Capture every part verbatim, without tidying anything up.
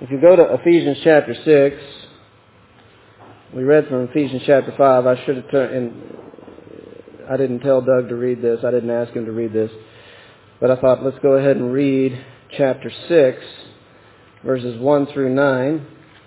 If you go to Ephesians chapter six, we read from Ephesians chapter five. I should have turned, and I didn't tell Doug to read this. I didn't ask him to read this. But I thought, let's go ahead and read chapter six, verses one through nine,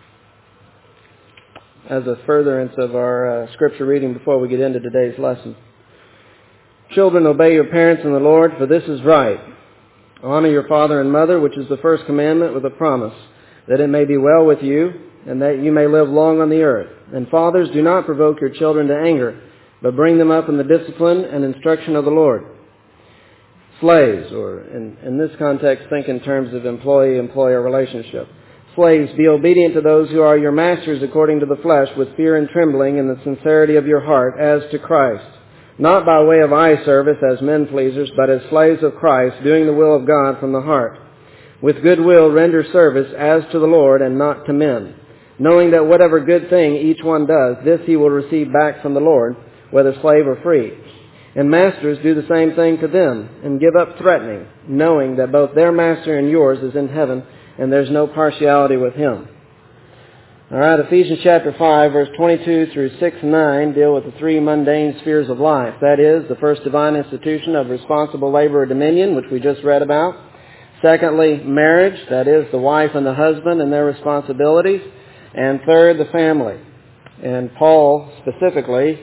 as a furtherance of our uh, scripture reading before we get into today's lesson. Children, obey your parents in the Lord, for this is right. Honor your father and mother, which is the first commandment, with a promise, that it may be well with you, and that you may live long on the earth. And fathers, do not provoke your children to anger, but bring them up in the discipline and instruction of the Lord. Slaves, or in, in this context, think in terms of employee-employer relationship. Slaves, be obedient to those who are your masters according to the flesh, with fear and trembling in the sincerity of your heart, as to Christ. Not by way of eye service as men pleasers, but as slaves of Christ, doing the will of God from the heart. With good will render service as to the Lord and not to men, knowing that whatever good thing each one does, this he will receive back from the Lord, whether slave or free. And masters, do the same thing to them, and give up threatening, knowing that both their master and yours is in heaven, and there's no partiality with him. All right, Ephesians chapter five, verse twenty-two through six and nine deal with the three mundane spheres of life. That is, the first divine institution of responsible labor or dominion, which we just read about. Secondly, marriage, that is, the wife and the husband and their responsibilities. And third, the family. And Paul specifically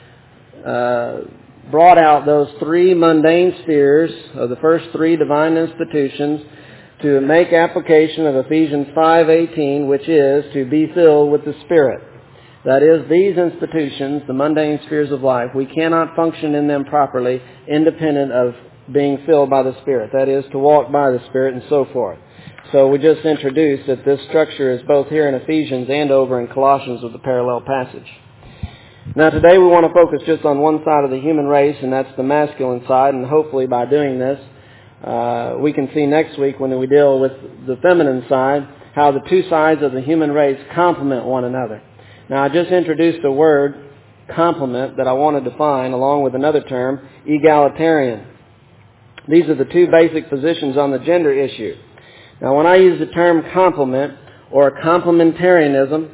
uh, brought out those three mundane spheres of the first three divine institutions to make application of Ephesians five eighteen, which is to be filled with the Spirit. That is, these institutions, the mundane spheres of life, we cannot function in them properly independent of being filled by the Spirit. That is, to walk by the Spirit and so forth. So we just introduced that this structure is both here in Ephesians and over in Colossians with the parallel passage. Now today we want to focus just on one side of the human race, and that's the masculine side, and hopefully by doing this, uh, we can see next week when we deal with the feminine side, how the two sides of the human race complement one another. Now I just introduced a word, complement, that I want to define along with another term, egalitarian. These are the two basic positions on the gender issue. Now, when I use the term complement or complementarianism,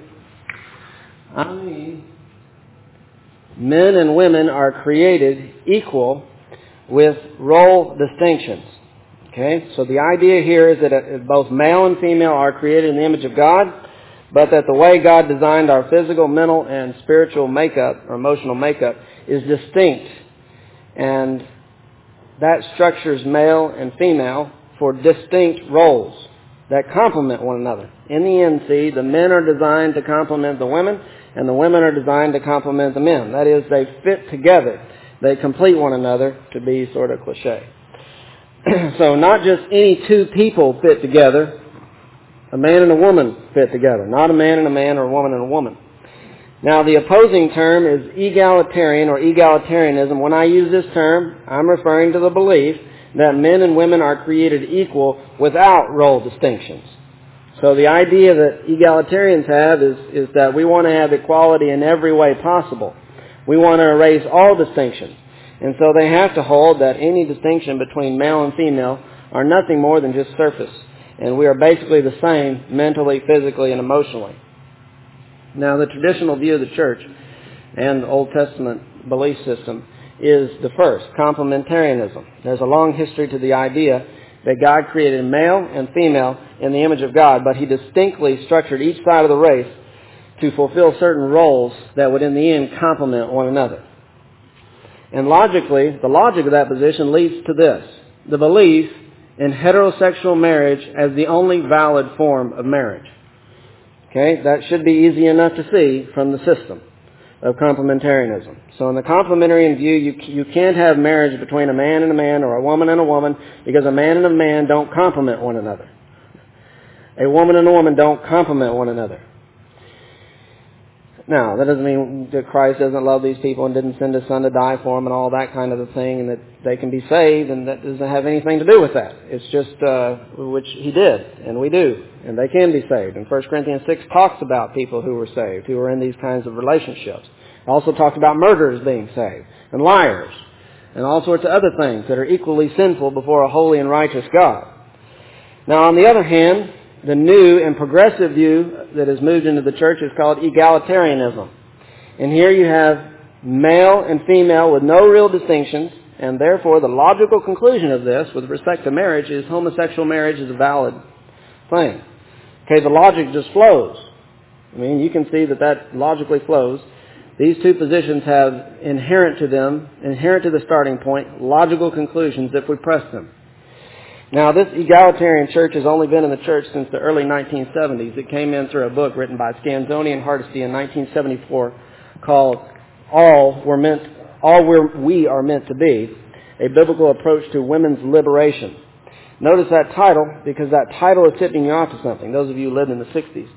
I mean men and women are created equal with role distinctions. Okay? So the idea here is that both male and female are created in the image of God, but that the way God designed our physical, mental, and spiritual makeup, or emotional makeup, is distinct. And that structures male and female for distinct roles that complement one another. In the N C, the men are designed to complement the women, and the women are designed to complement the men. That is, they fit together. They complete one another, to be sort of cliche. So not just any two people fit together. A man and a woman fit together. Not a man and a man or a woman and a woman. Now, the opposing term is egalitarian or egalitarianism. When I use this term, I'm referring to the belief that men and women are created equal without role distinctions. So the idea that egalitarians have is, is that we want to have equality in every way possible. We want to erase all distinctions. And so they have to hold that any distinction between male and female are nothing more than just surface. And we are basically the same mentally, physically, and emotionally. Now, the traditional view of the church and the Old Testament belief system is the first, complementarianism. There's a long history to the idea that God created male and female in the image of God, but He distinctly structured each side of the race to fulfill certain roles that would in the end complement one another. And logically, the logic of that position leads to this, the belief in heterosexual marriage as the only valid form of marriage. Okay, that should be easy enough to see from the system of complementarianism. So in the complementarian view, you, you can't have marriage between a man and a man or a woman and a woman because a man and a man don't complement one another. A woman and a woman don't complement one another. Now, that doesn't mean that Christ doesn't love these people and didn't send His Son to die for them and all that kind of a thing, and that they can be saved, and that doesn't have anything to do with that. It's just, uh, which He did, and we do, and they can be saved. And First Corinthians six talks about people who were saved, who were in these kinds of relationships. It also talks about murderers being saved, and liars, and all sorts of other things that are equally sinful before a holy and righteous God. Now, on the other hand, the new and progressive view that has moved into the church is called egalitarianism. And here you have male and female with no real distinctions, and therefore the logical conclusion of this with respect to marriage is homosexual marriage is a valid thing. Okay, the logic just flows. I mean, you can see that that logically flows. These two positions have inherent to them, inherent to the starting point, logical conclusions if we press them. Now, this egalitarian church has only been in the church since the early nineteen seventies. It came in through a book written by Scanzoni and Hardesty in nineteen seventy-four called All We're Meant, All We're, We Are Meant to Be, a biblical approach to women's liberation. Notice that title, because that title is tipping you off to something. Those of you who lived in the sixties.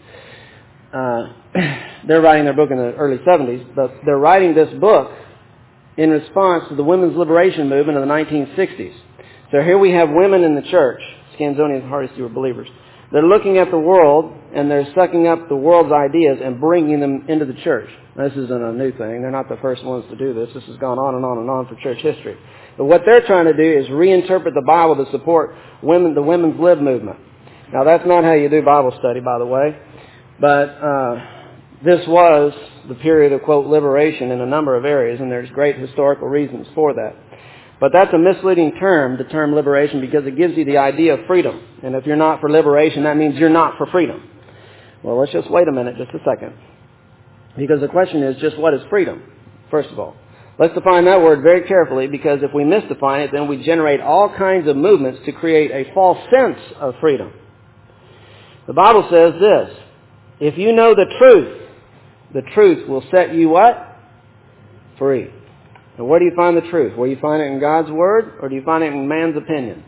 Uh, they're writing their book in the early seventies, but they're writing this book in response to the women's liberation movement of the nineteen sixties. So here we have women in the church. Scanzoni and Hardesty were believers. They're looking at the world, and they're sucking up the world's ideas and bringing them into the church. This isn't a new thing. They're not the first ones to do this. This has gone on and on and on for church history. But what they're trying to do is reinterpret the Bible to support women, the women's lib movement. Now, that's not how you do Bible study, by the way. But uh, this was the period of, quote, liberation in a number of areas, and there's great historical reasons for that. But that's a misleading term, the term liberation, because it gives you the idea of freedom. And if you're not for liberation, that means you're not for freedom. Well, let's just wait a minute, just a second. Because the question is just what is freedom, first of all. Let's define that word very carefully, because if we misdefine it, then we generate all kinds of movements to create a false sense of freedom. The Bible says this: if you know the truth, the truth will set you what? Free. And where do you find the truth? Where you find it in God's Word, or do you find it in man's opinion?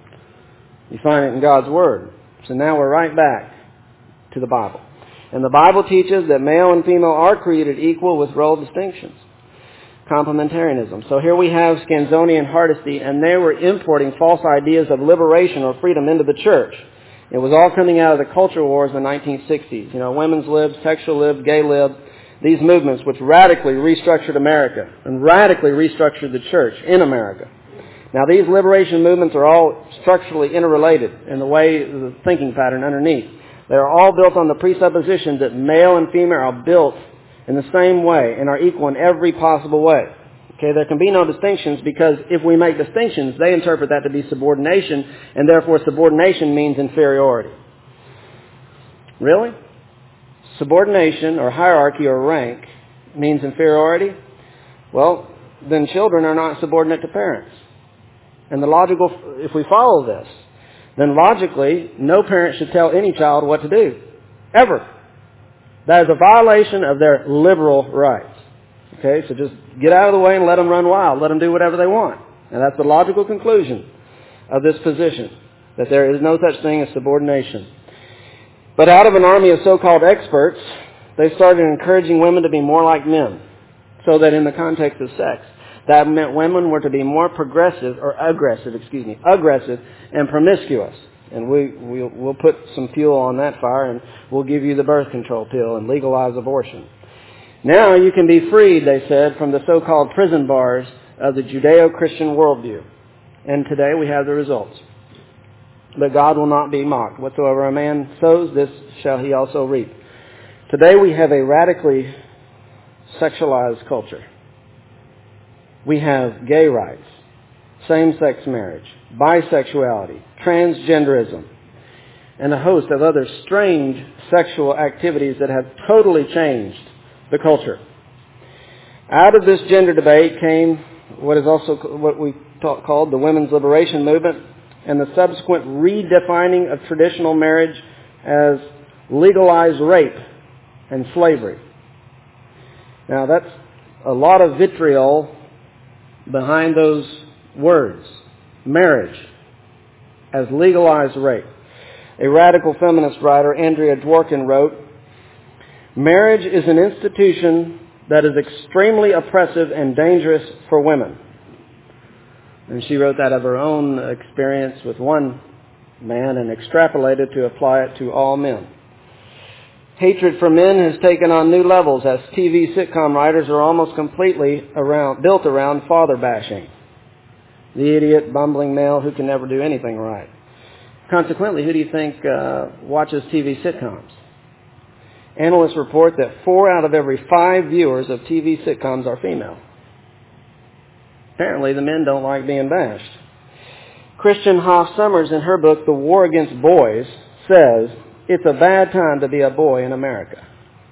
You find it in God's Word. So now we're right back to the Bible. And the Bible teaches that male and female are created equal with role distinctions. Complementarianism. So here we have Scanzoni and Hardesty, and they were importing false ideas of liberation or freedom into the church. It was all coming out of the culture wars in the nineteen sixties. You know, women's lib, sexual lib, gay lib. These movements which radically restructured America and radically restructured the church in America. Now, these liberation movements are all structurally interrelated in the way, the thinking pattern underneath. They are all built on the presupposition that male and female are built in the same way and are equal in every possible way. Okay, there can be no distinctions, because if we make distinctions, they interpret that to be subordination, and therefore subordination means inferiority. Really? Subordination or hierarchy or rank means inferiority? Well, then children are not subordinate to parents. And the logical, if we follow this, then logically, no parent should tell any child what to do. Ever. That is a violation of their liberal rights. Okay, so just get out of the way and let them run wild. Let them do whatever they want. And that's the logical conclusion of this position, that there is no such thing as subordination. But out of an army of so-called experts, they started encouraging women to be more like men, so that in the context of sex, that meant women were to be more progressive, or aggressive, excuse me, aggressive and promiscuous. And we, we'll, we'll put some fuel on that fire, and we'll give you the birth control pill and legalize abortion. Now you can be freed, they said, from the so-called prison bars of the Judeo-Christian worldview. And today we have the results. But God will not be mocked. Whatsoever a man sows, this shall he also reap. Today we have a radically sexualized culture. We have gay rights, same-sex marriage, bisexuality, transgenderism, and a host of other strange sexual activities that have totally changed the culture. Out of this gender debate came what is also what we talk, called the women's liberation movement, and the subsequent redefining of traditional marriage as legalized rape and slavery. Now, that's a lot of vitriol behind those words. Marriage as legalized rape. A radical feminist writer, Andrea Dworkin, wrote, "Marriage is an institution that is extremely oppressive and dangerous for women." And she wrote that of her own experience with one man and extrapolated to apply it to all men. Hatred for men has taken on new levels as T V sitcom writers are almost completely around, built around father bashing. The idiot, bumbling male who can never do anything right. Consequently, who do you think uh, watches T V sitcoms? Analysts report that four out of every five viewers of T V sitcoms are female. Apparently, the men don't like being bashed. Christian Hoff Sommers, in her book, The War Against Boys, says, it's a bad time to be a boy in America.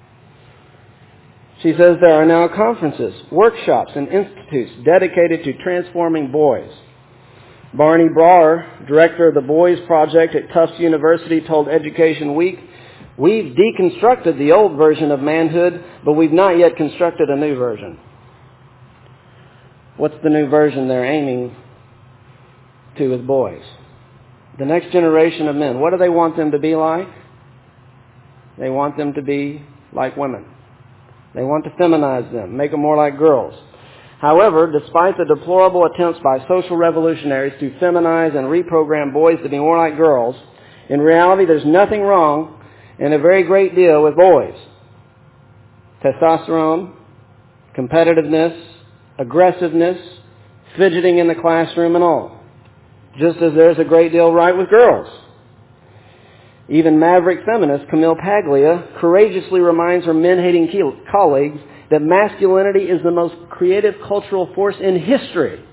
She says there are now conferences, workshops, and institutes dedicated to transforming boys. Barney Brower, director of the Boys Project at Tufts University, told Education Week, we've deconstructed the old version of manhood, but we've not yet constructed a new version. What's the new version they're aiming to with boys? The next generation of men. What do they want them to be like? They want them to be like women. They want to feminize them, make them more like girls. However, despite the deplorable attempts by social revolutionaries to feminize and reprogram boys to be more like girls, in reality there's nothing wrong and a very great deal with boys. Testosterone, competitiveness, aggressiveness, fidgeting in the classroom and all. Just as there's a great deal right with girls. Even maverick feminist Camille Paglia courageously reminds her men-hating colleagues that masculinity is the most creative cultural force in history.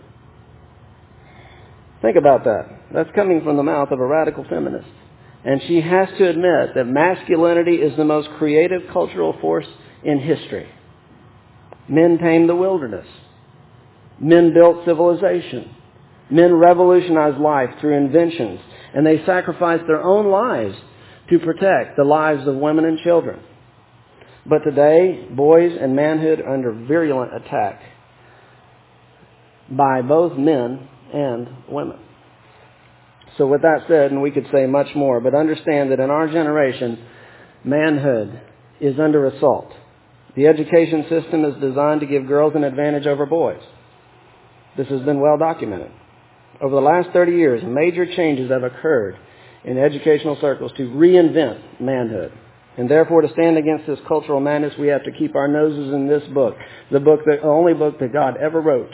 Think about that. That's coming from the mouth of a radical feminist. And she has to admit that masculinity is the most creative cultural force in history. Men tamed the wilderness. Men built civilization. Men revolutionized life through inventions. And they sacrificed their own lives to protect the lives of women and children. But today, boys and manhood are under virulent attack by both men and women. So with that said, and we could say much more, but understand that in our generation, manhood is under assault. The education system is designed to give girls an advantage over boys. This has been well documented. Over the last thirty years, major changes have occurred in educational circles to reinvent manhood. And therefore, to stand against this cultural madness, we have to keep our noses in this book, the book, that, the only book that God ever wrote.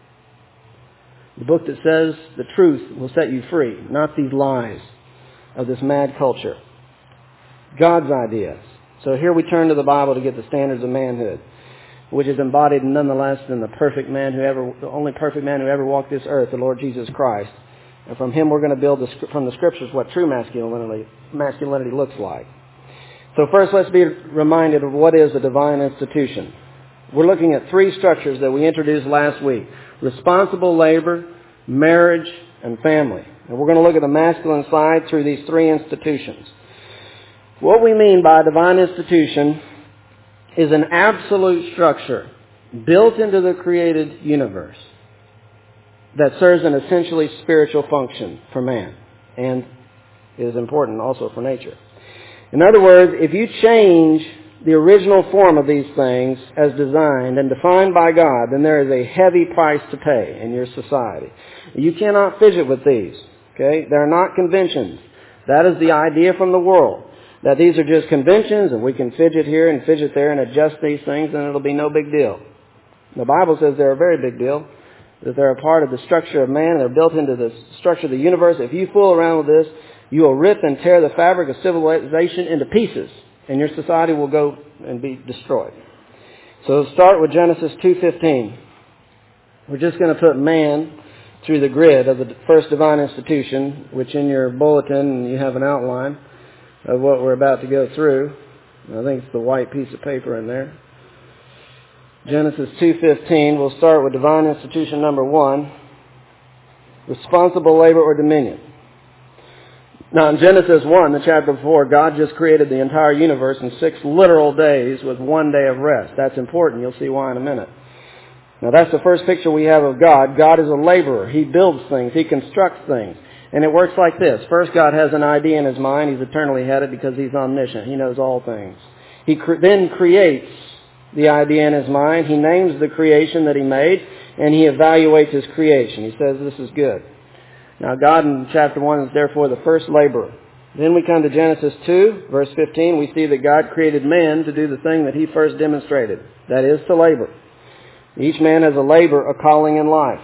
The book that says the truth will set you free, not these lies of this mad culture. God's ideas. So here we turn to the Bible to get the standards of manhood, which is embodied nonetheless in the perfect man who ever, the only perfect man who ever walked this earth, the Lord Jesus Christ. And from him we're going to build the, from the Scriptures what true masculinity, masculinity looks like. So first let's be reminded of what is a divine institution. We're looking at three structures that we introduced last week. Responsible labor, marriage, and family. And we're going to look at the masculine side through these three institutions. What we mean by a divine institution is an absolute structure built into the created universe that serves an essentially spiritual function for man and is important also for nature. In other words, if you change the original form of these things as designed and defined by God, then there is a heavy price to pay in your society. You cannot fidget with these. Okay? They're not conventions. That is the idea from the world, that these are just conventions and we can fidget here and fidget there and adjust these things and it'll be no big deal. The Bible says they're a very big deal, that they're a part of the structure of man, they're built into the structure of the universe. If you fool around with this, you will rip and tear the fabric of civilization into pieces, and your society will go and be destroyed. So let's start with Genesis two fifteen. We're just going to put man through the grid of the first divine institution, which in your bulletin you have an outline of what we're about to go through. I think it's the white piece of paper in there. Genesis two fifteen, we'll start with divine institution number one, responsible labor or dominion. Now in Genesis one, the chapter before, God just created the entire universe in six literal days with one day of rest. That's important. You'll see why in a minute. Now that's the first picture we have of God. God is a laborer. He builds things. He constructs things. And it works like this. First, God has an idea in His mind. He's eternally headed because He's omniscient. He knows all things. He cre- then creates the idea in His mind. He names the creation that He made, and He evaluates His creation. He says this is good. Now God in chapter one is therefore the first laborer. Then we come to Genesis two, verse fifteen. We see that God created man to do the thing that He first demonstrated. That is to labor. Each man has a labor, a calling in life.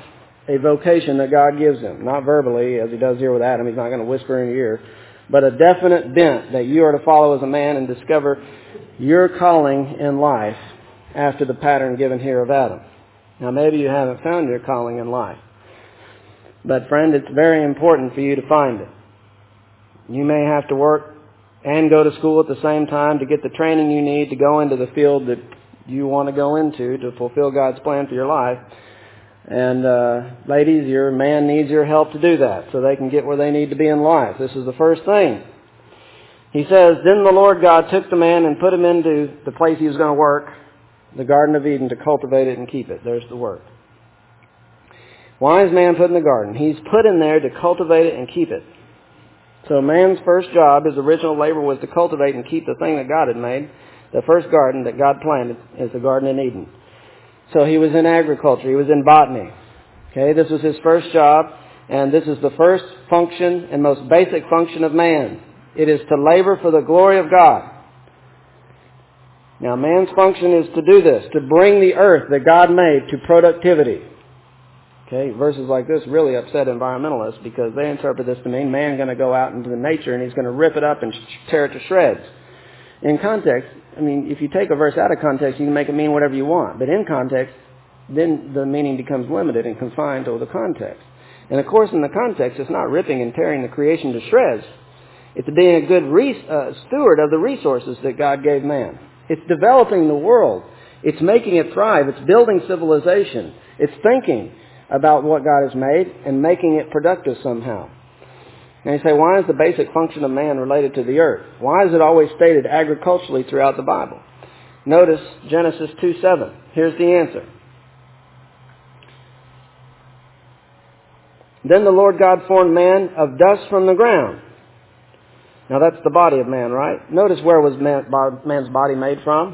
a vocation that God gives him. Not verbally, as he does here with Adam. He's not going to whisper in your ear. But a definite bent that you are to follow as a man and discover your calling in life after the pattern given here of Adam. Now, maybe you haven't found your calling in life. But, friend, it's very important for you to find it. You may have to work and go to school at the same time to get the training you need to go into the field that you want to go into to fulfill God's plan for your life. And, uh, ladies, your man needs your help to do that so they can get where they need to be in life. This is the first thing. He says, then the Lord God took the man and put him into the place he was going to work, the Garden of Eden, to cultivate it and keep it. There's the word. Why is man put in the garden? He's put in there to cultivate it and keep it. So man's first job, his original labor, was to cultivate and keep the thing that God had made. The first garden that God planted is the Garden in Eden. So he was in agriculture. He was in botany. Okay, this was his first job, and this is the first function and most basic function of man. It is to labor for the glory of God. Now, man's function is to do this, to bring the earth that God made to productivity. Okay, verses like this really upset environmentalists because they interpret this to mean man's going to go out into the nature and he's going to rip it up and tear it to shreds. In context, I mean, if you take a verse out of context, you can make it mean whatever you want. But in context, then the meaning becomes limited and confined to the context. And of course, in the context, it's not ripping and tearing the creation to shreds. It's being a good re- uh, steward of the resources that God gave man. It's developing the world. It's making it thrive. It's building civilization. It's thinking about what God has made and making it productive somehow. And you say, why is the basic function of man related to the earth? Why is it always stated agriculturally throughout the Bible? Notice Genesis two seven. Here's the answer. Then the Lord God formed man of dust from the ground. Now that's the body of man, right? Notice where was man, man's body made from?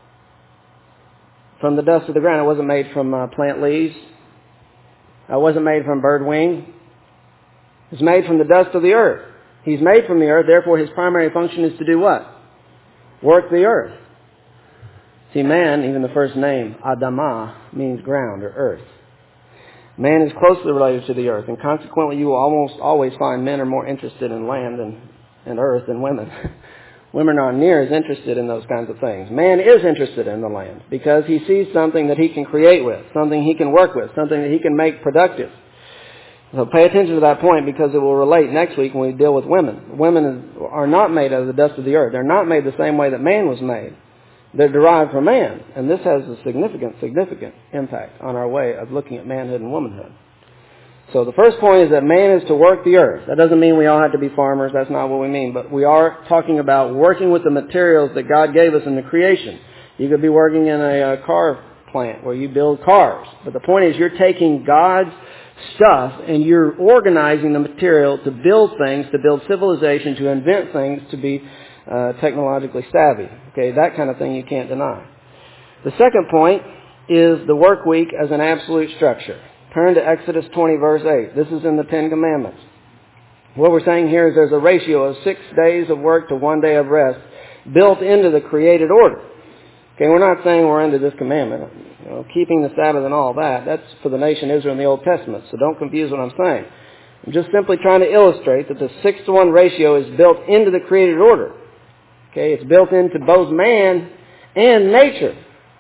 From the dust of the ground. It wasn't made from uh, plant leaves. It wasn't made from bird wing. It's made from the dust of the earth. He's made from the earth, therefore his primary function is to do what? Work the earth. See, man, even the first name, Adamah, means ground or earth. Man is closely related to the earth, and consequently you will almost always find men are more interested in land and, and earth than women. Women aren't near as interested in those kinds of things. Man is interested in the land because he sees something that he can create with, something he can work with, something that he can make productive. So pay attention to that point because it will relate next week when we deal with women. Women are not made out of the dust of the earth. They're not made the same way that man was made. They're derived from man. And this has a significant, significant impact on our way of looking at manhood and womanhood. So the first point is that man is to work the earth. That doesn't mean we all have to be farmers. That's not what we mean. But we are talking about working with the materials that God gave us in the creation. You could be working in a, a car plant where you build cars. But the point is you're taking God's stuff and you're organizing the material to build things, to build civilization, to invent things, to be uh, technologically savvy. Okay, that kind of thing you can't deny. The second point is the work week as an absolute structure. Turn to Exodus twenty, verse eight. This is in the Ten Commandments. What we're saying here is there's a ratio of six days of work to one day of rest built into the created order. Okay, we're not saying we're into this commandment. You know, keeping the Sabbath and all that, that's for the nation Israel in the Old Testament, so don't confuse what I'm saying. I'm just simply trying to illustrate that the six to one ratio is built into the created order. Okay, it's built into both man and nature.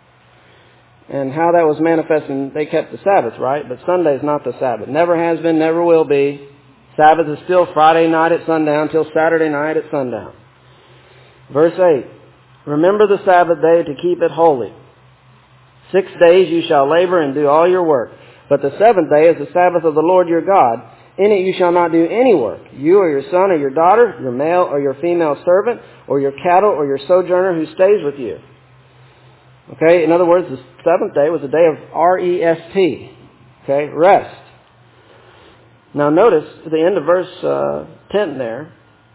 And how that was manifested, they kept the Sabbath, right? But Sunday is not the Sabbath. Never has been, never will be. Sabbath is still Friday night at sundown till Saturday night at sundown. Verse eight. Remember the Sabbath day to keep it holy. Six days you shall labor and do all your work. But the seventh day is the Sabbath of the Lord your God. In it you shall not do any work. You or your son or your daughter, your male or your female servant, or your cattle or your sojourner who stays with you. Okay, in other words, the seventh day was a day of R E S T. Okay, rest. Now notice at the end of verse uh, ten there,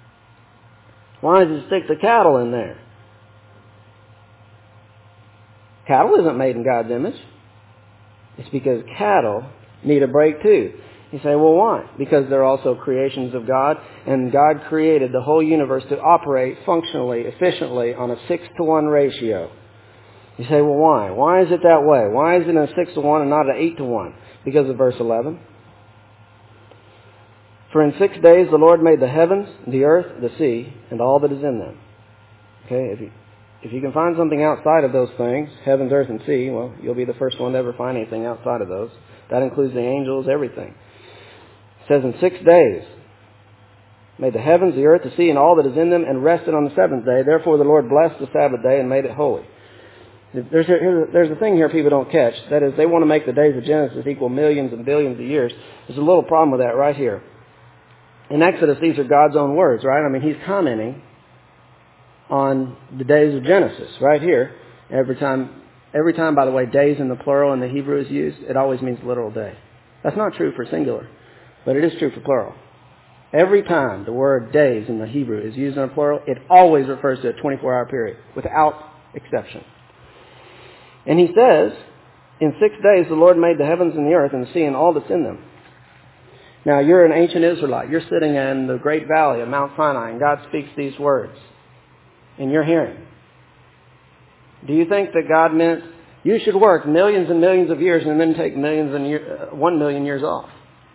why does it stick the cattle in there? Cattle isn't made in God's image. It's because cattle need a break too. You say, well, why? Because they're also creations of God, and God created the whole universe to operate functionally, efficiently on a six to one ratio. You say, well, why? Why is it that way? Why is it a six to one and not an eight to one? because of verse eleven. For in six days the Lord made the heavens, the earth, the sea, and all that is in them. Okay, if you, if you can find something outside of those things, heavens, earth, and sea, well, you'll be the first one to ever find anything outside of those. That includes the angels, everything. It says in six days, made the heavens, the earth, the sea, and all that is in them, and rested on the seventh day. Therefore the Lord blessed the Sabbath day and made it holy. There's a, there's a thing here people don't catch. That is, they want to make the days of Genesis equal millions and billions of years. There's a little problem with that right here. In Exodus, these are God's own words, right? I mean, He's commenting on the days of Genesis right here. Every time, every time, by the way, days in the plural in the Hebrew is used, it always means literal day. That's not true for singular, but it is true for plural. Every time the word days in the Hebrew is used in a plural, it always refers to a twenty-four hour period, without exception. And He says, in six days the Lord made the heavens and the earth and the sea and all that's in them. Now, you're an ancient Israelite. You're sitting in the great valley of Mount Sinai, and God speaks these words in your hearing. Do you think that God meant you should work millions and millions of years and then take millions and year, uh, one million years off?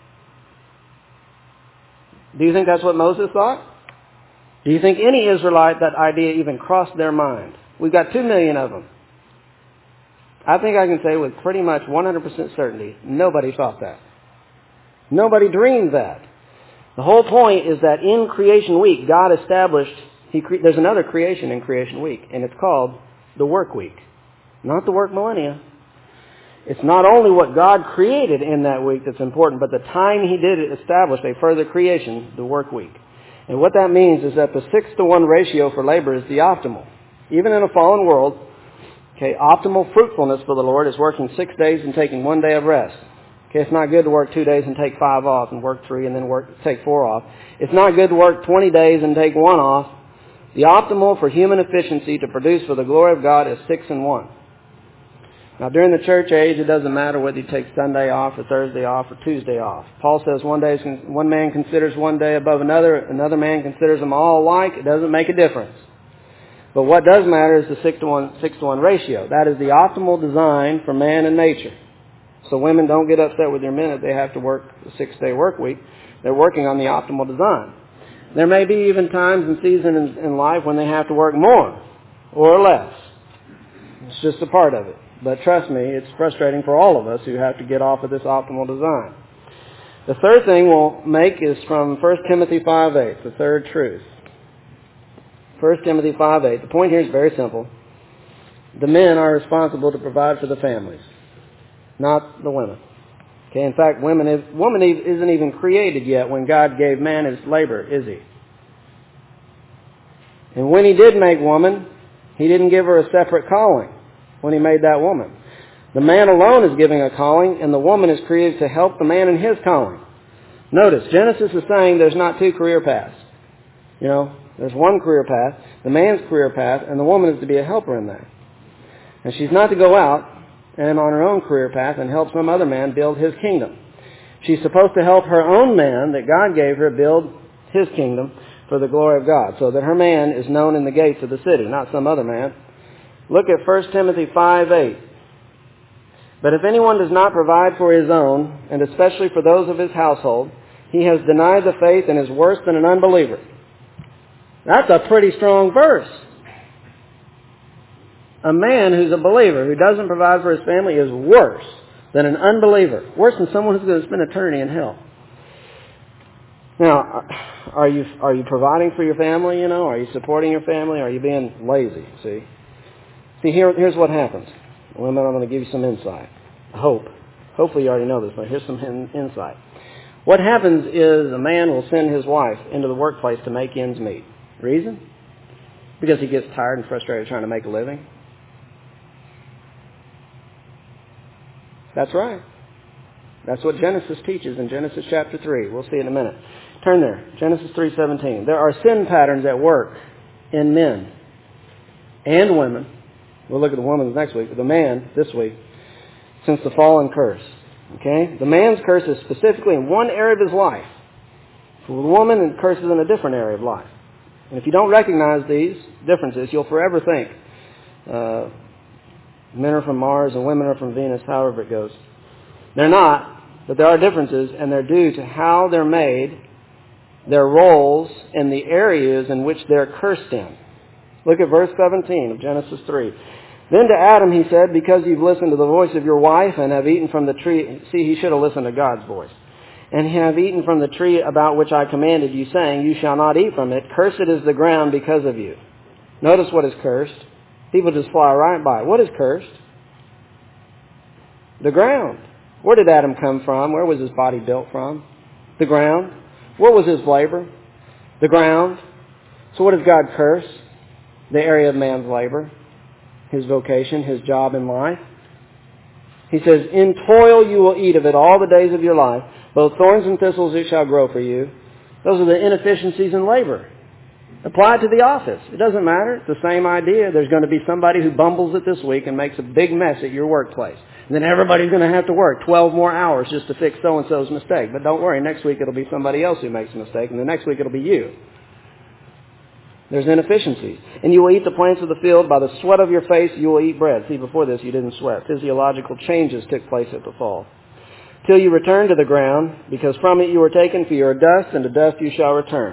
Do you think that's what Moses thought? Do you think any Israelite that idea even crossed their mind? We've got two million of them. I think I can say with pretty much one hundred percent certainty, nobody thought that. Nobody dreamed that. The whole point is that in creation week, God established, he cre- there's another creation in creation week, and it's called the work week. Not the work millennia. It's not only what God created in that week that's important, but the time He did it established a further creation, the work week. And what that means is that the six to one ratio for labor is the optimal. Even in a fallen world, okay, optimal fruitfulness for the Lord is working six days and taking one day of rest. Okay, it's not good to work two days and take five off and work three and then work take four off. It's not good to work twenty days and take one off. The optimal for human efficiency to produce for the glory of God is six and one. Now, during the church age, it doesn't matter whether you take Sunday off or Thursday off or Tuesday off. Paul says one day one man considers one day above another, another man considers them all alike. It doesn't make a difference. But what does matter is the six to one, six to one ratio. That is the optimal design for man and nature. So women don't get upset with their men if they have to work a six-day work week. They're working on the optimal design. There may be even times and seasons in, in life when they have to work more or less. It's just a part of it. But trust me, it's frustrating for all of us who have to get off of this optimal design. The third thing we'll make is from First Timothy five eight, the third truth. First Timothy five eight. The point here is very simple. The men are responsible to provide for the families, not the women. Okay, in fact, women is, woman isn't even created yet when God gave man his labor, is He? And when He did make woman, He didn't give her a separate calling when He made that woman. The man alone is giving a calling, and the woman is created to help the man in his calling. Notice, Genesis is saying there's not two career paths. You know, there's one career path, the man's career path, and the woman is to be a helper in that. And she's not to go out and on her own career path and help some other man build his kingdom. She's supposed to help her own man that God gave her build His kingdom for the glory of God, so that her man is known in the gates of the city, not some other man. Look at First Timothy five eight. But if anyone does not provide for his own, and especially for those of his household, he has denied the faith and is worse than an unbeliever. That's a pretty strong verse. A man who's a believer, who doesn't provide for his family, is worse than an unbeliever. Worse than someone who's going to spend eternity in hell. Now, are you are you providing for your family, you know? Are you supporting your family? Are you being lazy, see? See, here, here's what happens. Women, I'm going to give you some insight. I hope. Hopefully you already know this, but here's some in, insight. What happens is a man will send his wife into the workplace to make ends meet. Reason? Because he gets tired and frustrated trying to make a living. That's right. That's what Genesis teaches in Genesis chapter three. We'll see in a minute. Turn there. Genesis three seventeen. There are sin patterns at work in men and women. We'll look at the woman next week, but the man this week, since the fall and curse. Okay? The man's curse is specifically in one area of his life. For the woman, it curses in a different area of life. And if you don't recognize these differences, you'll forever think uh, men are from Mars and women are from Venus, however it goes. They're not. but there are differences, and they're due to how they're made, their roles, and the areas in which they're cursed in. Look at verse seventeen of Genesis three. Then to Adam he said, because you've listened to the voice of your wife and have eaten from the tree... See, he should have listened to God's voice. And have eaten from the tree about which I commanded you, saying, you shall not eat from it. Cursed is the ground because of you. Notice what is cursed. People just fly right by. What is cursed? The ground. Where did Adam come from? Where was his body built from? The ground. What was his labor? The ground. So what does God curse? The area of man's labor, his vocation, his job in life. He says, in toil you will eat of it all the days of your life. Both thorns and thistles it shall grow for you. Those are the inefficiencies in labor. Apply it to the office. It doesn't matter. It's the same idea. There's going to be somebody who bumbles it this week and makes a big mess at your workplace. And then everybody's going to have to work twelve more hours just to fix so-and-so's mistake. But don't worry, next week it'll be somebody else who makes a mistake, and the next week it'll be you. There's inefficiencies. And you will eat the plants of the field. By the sweat of your face you will eat bread. See, before this you didn't sweat. Physiological changes took place at the fall. Till you return to the ground, because from it you were taken, for you are dust, and to dust you shall return.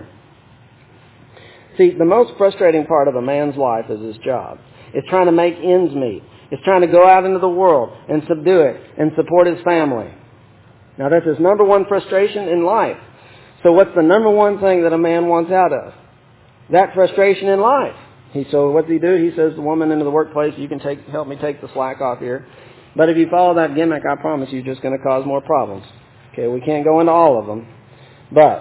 See, the most frustrating part of a man's life is his job. It's trying to make ends meet. It's trying to go out into the world and subdue it and support his family. Now that's his number one frustration in life. So what's the number one thing that a man wants out of? That frustration in life. He, so what does he do? He says to the woman into the workplace, you can take, help me take the slack off here. But if you follow that gimmick, I promise you, you're just going to cause more problems. Okay, we can't go into all of them. But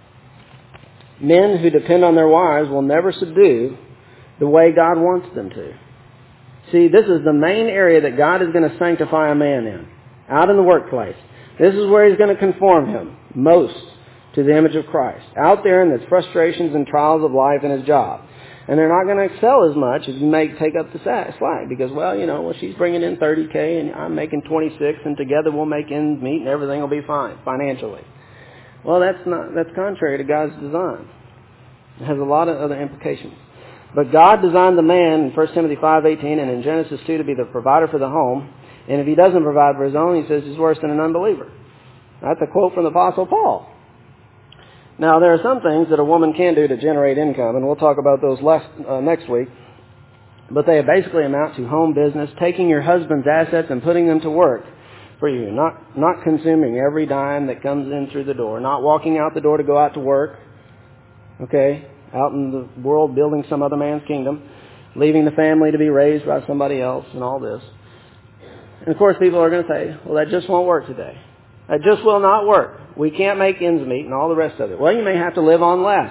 men who depend on their wives will never subdue the way God wants them to. See, this is the main area that God is going to sanctify a man in. Out in the workplace. This is where he's going to conform him most to the image of Christ. Out there in the frustrations and trials of life in his job. And they're not going to excel as much as you may take up the slack. Because, well, you know, well, she's bringing in thirty K and I'm making twenty-six and together we'll make ends meet and everything will be fine financially. Well, that's not, that's contrary to God's design. It has a lot of other implications. But God designed the man in First Timothy five eighteen and in Genesis two to be the provider for the home. And if he doesn't provide for his own, he says he's worse than an unbeliever. That's a quote from the Apostle Paul. Now, there are some things that a woman can do to generate income, and we'll talk about those less, uh, next week. But they basically amount to home business, taking your husband's assets and putting them to work for you, not not consuming every dime that comes in through the door, not walking out the door to go out to work, okay, out in the world building some other man's kingdom, leaving the family to be raised by somebody else and all this. And of course people are going to say, well, that just won't work today. That just will not work. We can't make ends meet and all the rest of it. Well, you may have to live on less.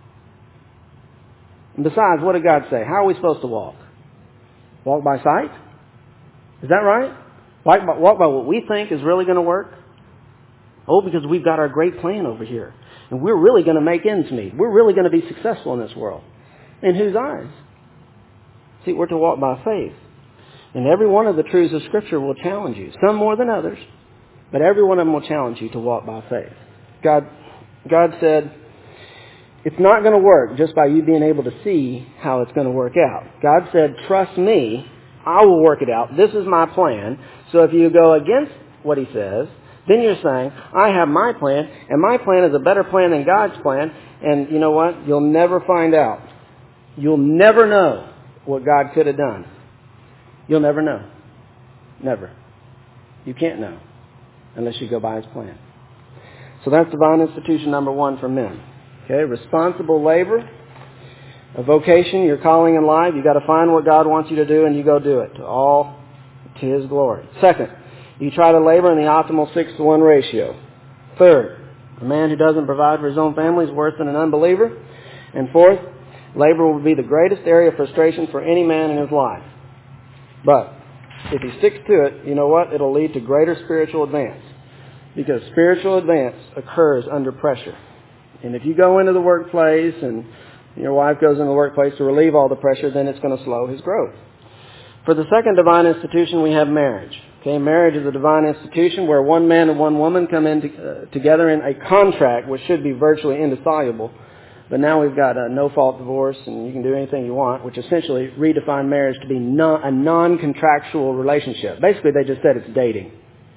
And besides, what did God say? How are we supposed to walk? Walk by sight? Is that right? Walk by, walk by what we think is really going to work? Oh, because we've got our great plan over here. And we're really going to make ends meet. We're really going to be successful in this world. In whose eyes? See, we're to walk by faith. And every one of the truths of Scripture will challenge you. Some more than others. But every one of them will challenge you to walk by faith. God, God said, it's not going to work just by you being able to see how it's going to work out. God said, trust me, I will work it out. This is my plan. So if you go against what he says, then you're saying, I have my plan, and my plan is a better plan than God's plan. And you know what? You'll never find out. You'll never know what God could have done. You'll never know. Never. You can't know unless you go by his plan. So that's divine institution number one for men. Okay, responsible labor, a vocation, your calling in life. You've got to find what God wants you to do and you go do it, to all to his glory. Second, you try to labor in the optimal six to one ratio. Third, a man who doesn't provide for his own family is worse than an unbeliever. And fourth, labor will be the greatest area of frustration for any man in his life. But if he sticks to it, you know what? It'll lead to greater spiritual advance. Because spiritual advance occurs under pressure. And if you go into the workplace and your wife goes into the workplace to relieve all the pressure, then it's going to slow his growth. For the second divine institution, we have marriage. Okay, marriage is a divine institution where one man and one woman come in to, uh, together in a contract which should be virtually indissoluble. But now we've got a no-fault divorce and you can do anything you want, which essentially redefined marriage to be non, a non-contractual relationship. Basically, they just said it's dating.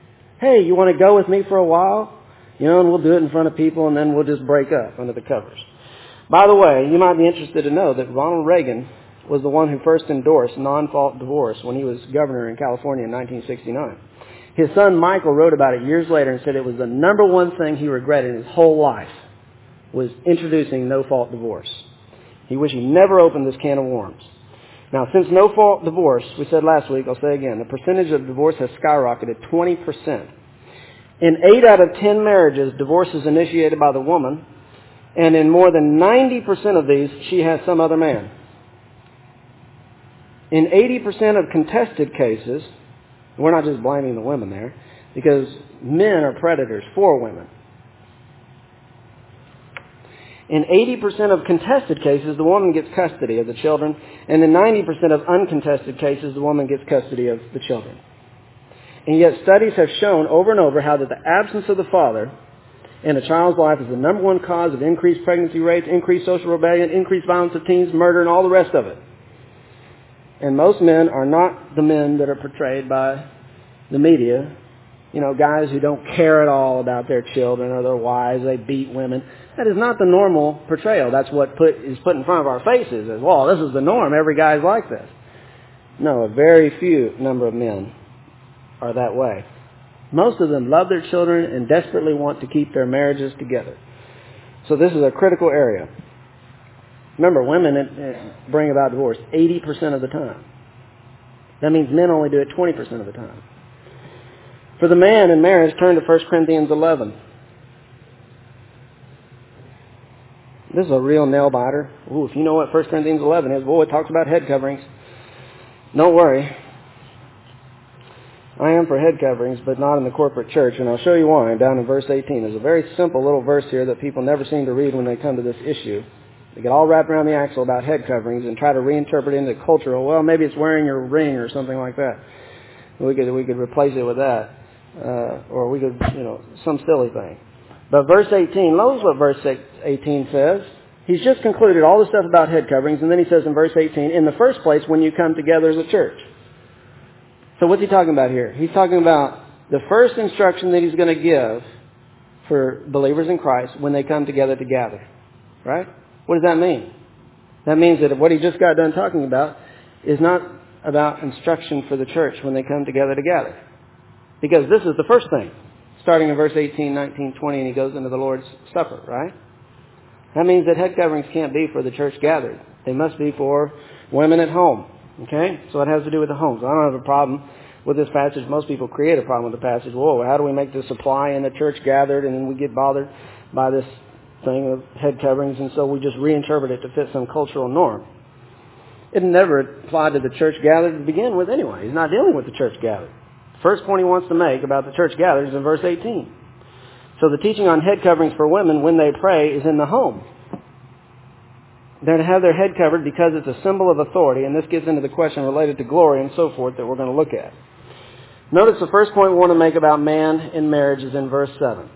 Hey, you want to go with me for a while? You know, and we'll do it in front of people, and then we'll just break up under the covers. By the way, you might be interested to know that Ronald Reagan was the one who first endorsed non-fault divorce when he was governor in California in nineteen sixty-nine. His son Michael wrote about it years later and said it was the number one thing he regretted in his whole life was introducing no-fault divorce. He wished he never opened this can of worms. Now, since no-fault divorce, we said last week, I'll say again, the percentage of divorce has skyrocketed twenty percent. In eight out of ten marriages, divorce is initiated by the woman, and in more than ninety percent of these, she has some other man. In eighty percent of contested cases, we're not just blaming the women there, because men are predators for women. In eighty percent of contested cases, the woman gets custody of the children, and in ninety percent of uncontested cases, the woman gets custody of the children. And yet studies have shown over and over how that the absence of the father in a child's life is the number one cause of increased pregnancy rates, increased social rebellion, increased violence of teens, murder, and all the rest of it. And most men are not the men that are portrayed by the media. You know, guys who don't care at all about their children or their wives, they beat women. That is not the normal portrayal. That's what put, is put in front of our faces as, well, this is the norm. Every guy's like this. No, a very few number of men are that way. Most of them love their children and desperately want to keep their marriages together. So this is a critical area. Remember, women bring about divorce eighty percent of the time. That means men only do it twenty percent of the time. For the man in marriage, turn to First Corinthians eleven. This is a real nail-biter. Ooh, if you know what First Corinthians eleven is, boy, it talks about head coverings. Don't worry. I am for head coverings, but not in the corporate church, and I'll show you why down in verse eighteen. There's a very simple little verse here that people never seem to read when they come to this issue. They get all wrapped around the axle about head coverings and try to reinterpret it into cultural. Well, maybe it's wearing your ring or something like that. We could we could replace it with that, uh, or we could, you know, some silly thing. But verse eighteen, notice what verse eighteen says. He's just concluded all the stuff about head coverings, and then he says in verse eighteen, in the first place, when you come together as a church. So what's he talking about here? He's talking about the first instruction that he's going to give for believers in Christ when they come together to gather. Right? What does that mean? That means that what he just got done talking about is not about instruction for the church when they come together to gather. Because this is the first thing. Starting in verse eighteen, nineteen, twenty, and he goes into the Lord's Supper, right? That means that head coverings can't be for the church gathered. They must be for women at home. Okay? So it has to do with the homes. I don't have a problem with this passage. Most people create a problem with the passage. Whoa, how do we make this apply in the church gathered? And then we get bothered by this thing of head coverings, and so we just reinterpret it to fit some cultural norm. It never applied to the church gathered to begin with anyway. He's not dealing with the church gathered. The first point he wants to make about the church gathered is in verse eighteen. So the teaching on head coverings for women when they pray is in the home. They're to have their head covered because it's a symbol of authority, and this gets into the question related to glory and so forth that we're going to look at. Notice the first point we want to make about man in marriage is in verse seven.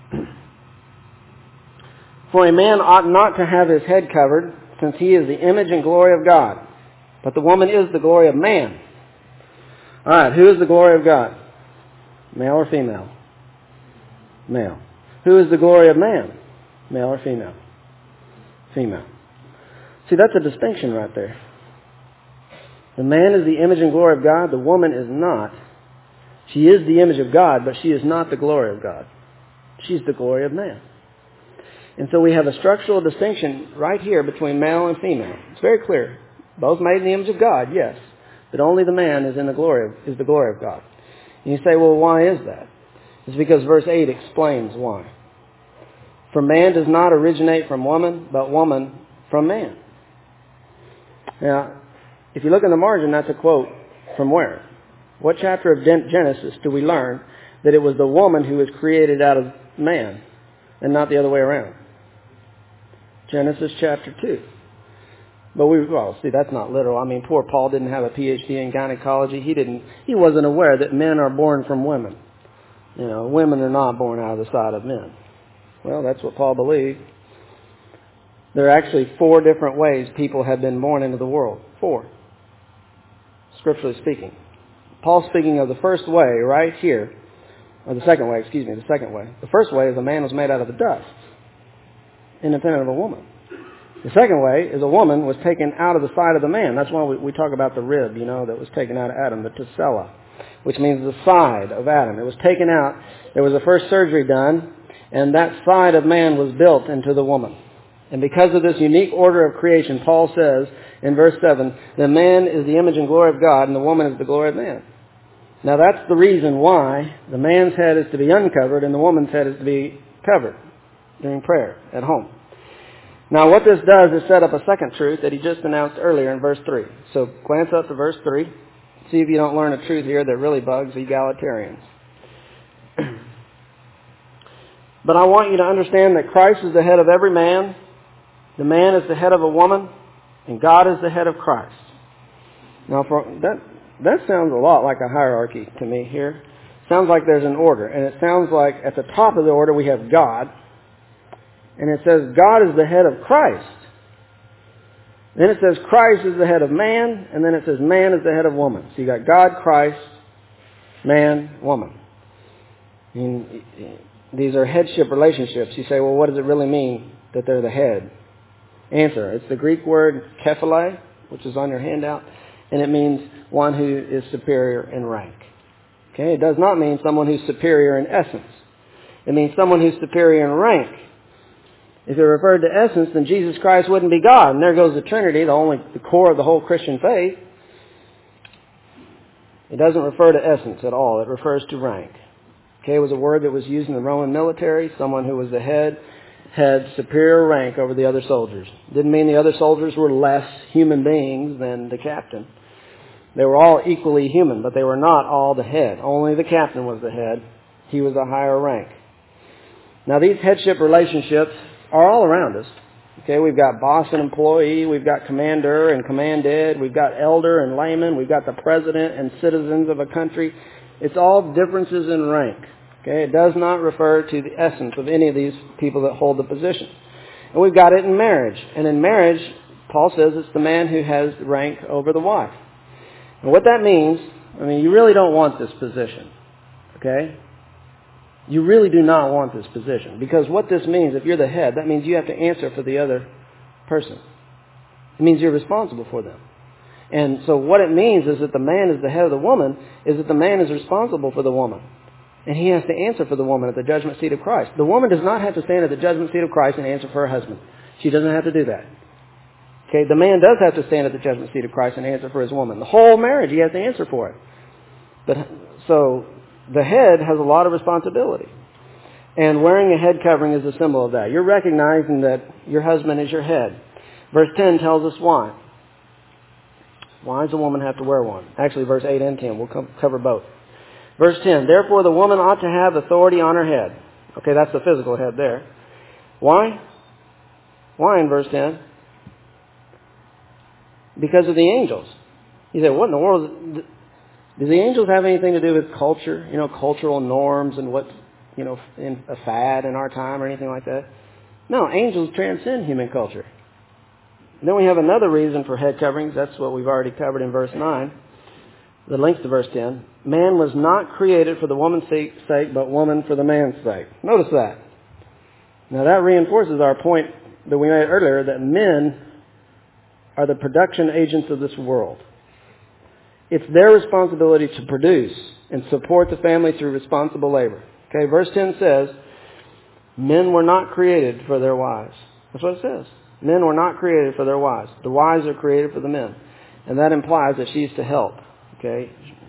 For a man ought not to have his head covered, since he is the image and glory of God. But the woman is the glory of man. All right, who is the glory of God? Male or female? Male. Who is the glory of man? Male or female? Female. See, that's a distinction right there. The man is the image and glory of God. The woman is not. She is the image of God, but she is not the glory of God. She's the glory of man. And so we have a structural distinction right here between male and female. It's very clear. Both made in the image of God, yes. But only the man is in the glory of, is the glory of God. And you say, well, why is that? It's because verse eight explains why. For man does not originate from woman, but woman from man. Now, if you look in the margin, that's a quote from where? What chapter of Genesis do we learn that it was the woman who was created out of man and not the other way around? Genesis chapter two. But we, well, see, that's not literal. I mean, poor Paul didn't have a P H D in gynecology. He didn't, he wasn't aware that men are born from women. You know, women are not born out of the side of men. Well, that's what Paul believed. There are actually four different ways people have been born into the world. Four. Scripturally speaking. Paul's speaking of the first way right here Or the second way, excuse me, the second way. The first way is a man was made out of the dust, independent of a woman. The second way is a woman was taken out of the side of the man. That's why we, we talk about the rib, you know, that was taken out of Adam, the tessella, which means the side of Adam. It was taken out. There was a first surgery done, and that side of man was built into the woman. And because of this unique order of creation, Paul says in verse seven, the man is the image and glory of God, and the woman is the glory of man. Now that's the reason why the man's head is to be uncovered and the woman's head is to be covered during prayer at home. Now what this does is set up a second truth that he just announced earlier in verse three. So glance up to verse three. See if you don't learn a truth here that really bugs egalitarians. But I want you to understand that Christ is the head of every man, the man is the head of a woman, and God is the head of Christ. Now for that that sounds a lot like a hierarchy to me here. Sounds like there's an order, and it sounds like at the top of the order we have God, and it says God is the head of Christ. Then it says Christ is the head of man, and then it says man is the head of woman. So you got God, Christ, man, woman. And these are headship relationships. You say, well, what does it really mean that they're the head? Answer, it's the Greek word kephale, which is on your handout, and it means one who is superior in rank. Okay, it does not mean someone who's superior in essence. It means someone who's superior in rank. If it referred to essence, then Jesus Christ wouldn't be God. And there goes the Trinity, the only the core of the whole Christian faith. It doesn't refer to essence at all. It refers to rank. Okay, it was a word that was used in the Roman military. Someone who was the head had superior rank over the other soldiers. Didn't mean the other soldiers were less human beings than the captain. They were all equally human, but they were not all the head. Only the captain was the head. He was a higher rank. Now these headship relationships are all around us. Okay, we've got boss and employee, we've got commander and commanded, we've got elder and layman, we've got the president and citizens of a country. It's all differences in rank. Okay, it does not refer to the essence of any of these people that hold the position. And we've got it in marriage. And in marriage, Paul says it's the man who has rank over the wife. And what that means, I mean, you really don't want this position. Okay? You really do not want this position. Because what this means, if you're the head, that means you have to answer for the other person. It means you're responsible for them. And so what it means is that the man is the head of the woman, is that the man is responsible for the woman. And he has to answer for the woman at the judgment seat of Christ. The woman does not have to stand at the judgment seat of Christ and answer for her husband. She doesn't have to do that. Okay, the man does have to stand at the judgment seat of Christ and answer for his woman. The whole marriage, he has to answer for it. But so the head has a lot of responsibility. And wearing a head covering is a symbol of that. You're recognizing that your husband is your head. Verse ten tells us why. Why does a woman have to wear one? Actually, verse eight and ten. We'll co- cover both. Verse ten, therefore the woman ought to have authority on her head. Okay, that's the physical head there. Why? Why in verse ten? Because of the angels. You say, what in the world? Is, do the angels have anything to do with culture? You know, cultural norms and what's, you know, in a fad in our time or anything like that? No, angels transcend human culture. And then we have another reason for head coverings. That's what we've already covered in verse nine. The link to verse ten. Man was not created for the woman's sake, but woman for the man's sake. Notice that. Now that reinforces our point that we made earlier, that men are the production agents of this world. It's their responsibility to produce and support the family through responsible labor. Okay, verse ten says, men were not created for their wives. That's what it says. Men were not created for their wives. The wives are created for the men. And that implies that she's to help. Okay?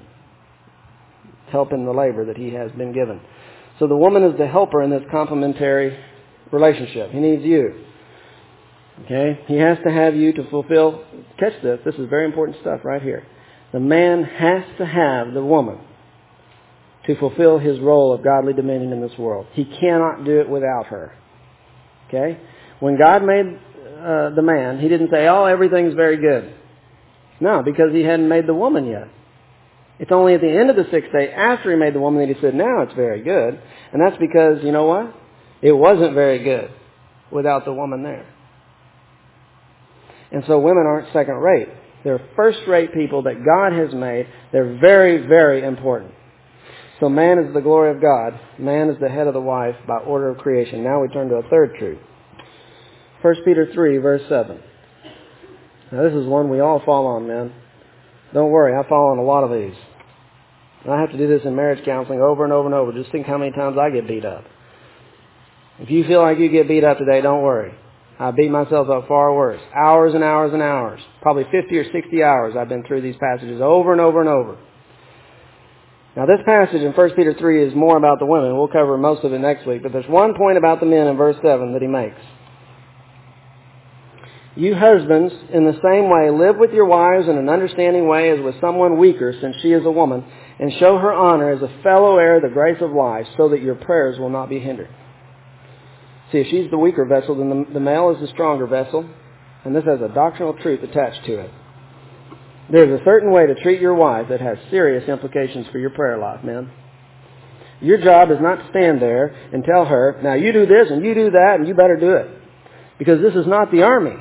Help in the labor that he has been given. So the woman is the helper in this complementary relationship. He needs you. Okay? He has to have you to fulfill. Catch this. This is very important stuff right here. The man has to have the woman to fulfill his role of godly dominion in this world. He cannot do it without her. Okay? When God made uh, the man, he didn't say, oh, everything's very good. No, because he hadn't made the woman yet. It's only at the end of the sixth day, after he made the woman, that he said, now it's very good. And that's because, you know what? It wasn't very good without the woman there. And so women aren't second rate. They're first rate people that God has made. They're very, very important. So man is the glory of God. Man is the head of the wife by order of creation. Now we turn to a third truth. First Peter three, verse seven. Now this is one we all fall on, man. Don't worry, I fall on a lot of these. And I have to do this in marriage counseling over and over and over. Just think how many times I get beat up. If you feel like you get beat up today, don't worry. I beat myself up far worse. Hours and hours and hours. Probably fifty or sixty hours I've been through these passages over and over and over. Now this passage in First Peter three is more about the women. We'll cover most of it next week. But there's one point about the men in verse seven that he makes. You husbands, in the same way, live with your wives in an understanding way as with someone weaker, since she is a woman, and show her honor as a fellow heir of the grace of life, so that your prayers will not be hindered. See, if she's the weaker vessel, then the, the male is the stronger vessel, and this has a doctrinal truth attached to it. There's a certain way to treat your wife that has serious implications for your prayer life, men. Your job is not to stand there and tell her, now you do this and you do that and you better do it. Because this is not the army.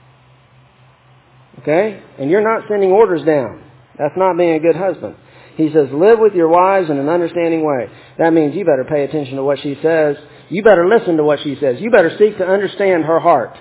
Okay? And you're not sending orders down. That's not being a good husband. He says, live with your wives in an understanding way. That means you better pay attention to what she says. You better listen to what she says. You better seek to understand her heart.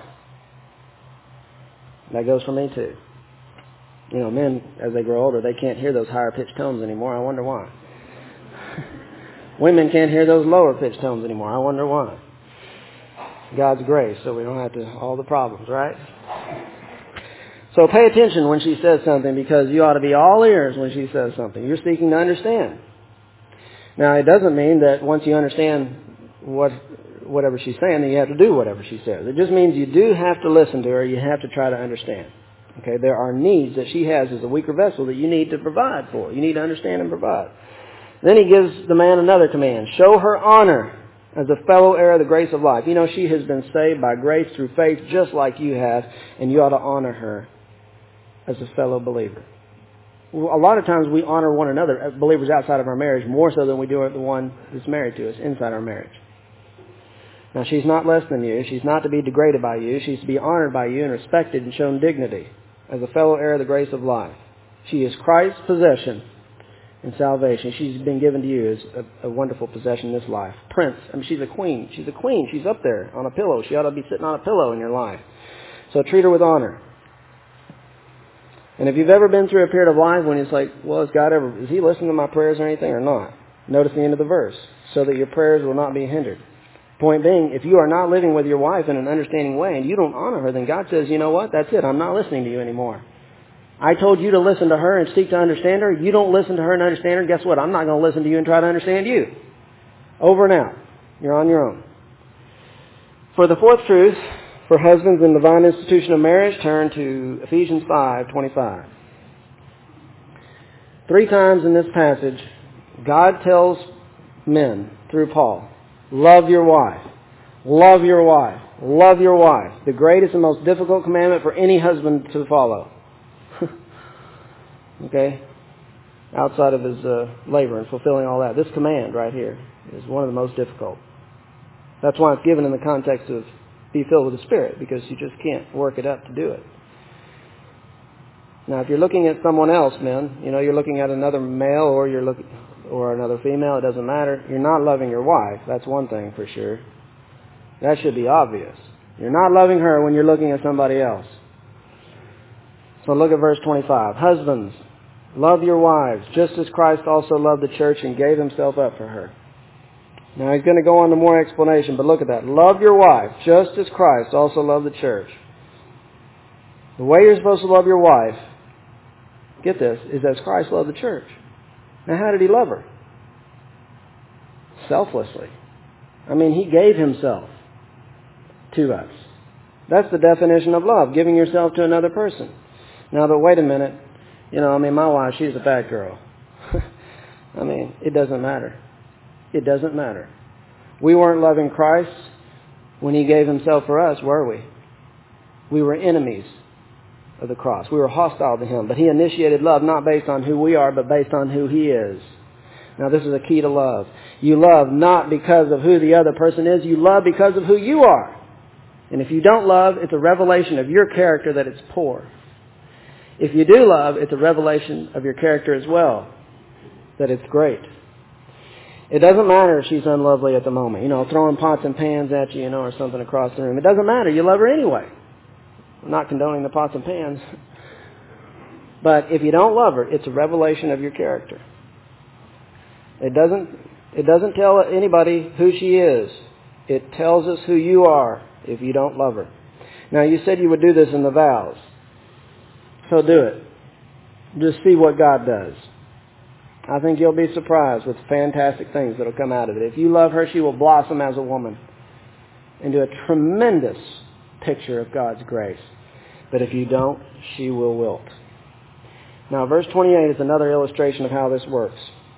That goes for me too. You know, men, as they grow older, they can't hear those higher pitched tones anymore. I wonder why. Women can't hear those lower pitched tones anymore. I wonder why. God's grace, so we don't have to, all the problems, right? So pay attention when she says something, because you ought to be all ears when she says something. You're seeking to understand. Now, it doesn't mean that once you understand what whatever she's saying, then you have to do whatever she says. It just means you do have to listen to her. You have to try to understand. Okay, there are needs that she has as a weaker vessel that you need to provide for. You need to understand and provide. Then he gives the man another command. Show her honor as a fellow heir of the grace of life. You know, she has been saved by grace through faith just like you have, and you ought to honor her as a fellow believer. Well, a lot of times we honor one another as believers outside of our marriage more so than we do the one that's married to us inside our marriage. Now, she's not less than you. She's not to be degraded by you. She's to be honored by you and respected and shown dignity as a fellow heir of the grace of life. She is Christ's possession in salvation. She's been given to you as a, a wonderful possession in this life. Prince. I mean, she's a queen. She's a queen. She's up there on a pillow. She ought to be sitting on a pillow in your life. So treat her with honor. And if you've ever been through a period of life when it's like, well, is God ever, is he listening to my prayers or anything or not? Notice the end of the verse. So that your prayers will not be hindered. Point being, if you are not living with your wife in an understanding way and you don't honor her, then God says, you know what? That's it. I'm not listening to you anymore. I told you to listen to her and seek to understand her. You don't listen to her and understand her. Guess what? I'm not going to listen to you and try to understand you. Over and out. You're on your own. For the fourth truth, for husbands in the divine institution of marriage, turn to Ephesians five twenty-five. Three times in this passage, God tells men through Paul, love your wife. Love your wife. Love your wife. The greatest and most difficult commandment for any husband to follow. Okay? Outside of his uh, labor and fulfilling all that. This command right here is one of the most difficult. That's why it's given in the context of be filled with the Spirit, because you just can't work it up to do it. Now, if you're looking at someone else, men, you know, you're looking at another male or you're looking or another female, it doesn't matter. You're not loving your wife. That's one thing for sure. That should be obvious. You're not loving her when you're looking at somebody else. So look at verse twenty-five. Husbands, love your wives, just as Christ also loved the church and gave himself up for her. Now he's going to go on to more explanation, but look at that. Love your wife, just as Christ also loved the church. The way you're supposed to love your wife, get this, is as Christ loved the church. Now how did he love her? Selflessly. I mean, he gave himself to us. That's the definition of love, giving yourself to another person. Now, but wait a minute. You know, I mean, my wife, she's a bad girl. I mean, it doesn't matter. It doesn't matter. We weren't loving Christ when he gave himself for us, were we? We were enemies of the cross. We were hostile to him. But he initiated love not based on who we are, but based on who he is. Now, this is a key to love. You love not because of who the other person is. You love because of who you are. And if you don't love, it's a revelation of your character that it's poor. If you do love, it's a revelation of your character as well, that it's great. It doesn't matter if she's unlovely at the moment, you know, throwing pots and pans at you, you know, or something across the room. It doesn't matter. You love her anyway. I'm not condoning the pots and pans. But if you don't love her, it's a revelation of your character. It doesn't, it doesn't tell anybody who she is. It tells us who you are if you don't love her. Now, you said you would do this in the vows. So do it. Just see what God does. I think you'll be surprised with fantastic things that will come out of it. If you love her, she will blossom as a woman into a tremendous picture of God's grace. But if you don't, she will wilt. Now, verse twenty-eight is another illustration of how this works.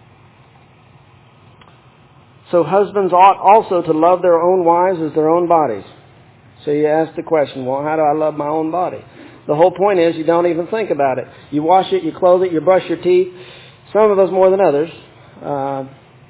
So husbands ought also to love their own wives as their own bodies. So you ask the question, well, how do I love my own body? The whole point is you don't even think about it. You wash it, you clothe it, you brush your teeth. Some of us more than others. Uh,